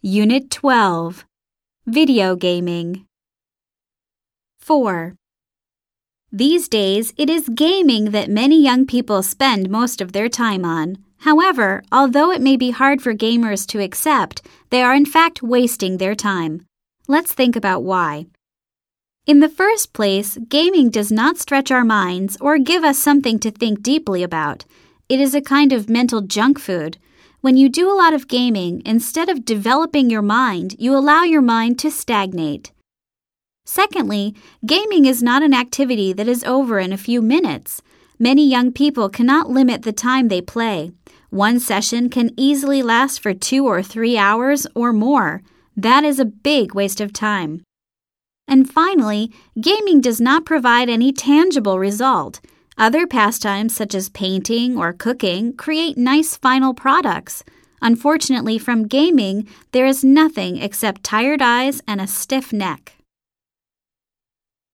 Unit 12. Video Gaming. 4. These days, it is gaming that many young people spend most of their time on. However, although it may be hard for gamers to accept, they are in fact wasting their time. Let's think about why. In the first place, gaming does not stretch our minds or give us something to think deeply about. It is a kind of mental junk food. When you do a lot of gaming, instead of developing your mind, you allow your mind to stagnate. Secondly, gaming is not an activity that is over in a few minutes. Many young people cannot limit the time they play. One session can easily last for 2 or 3 hours or more. That is a big waste of time. And finally, gaming does not provide any tangible result. Other pastimes such as painting or cooking create nice final products. Unfortunately, from gaming, there is nothing except tired eyes and a stiff neck.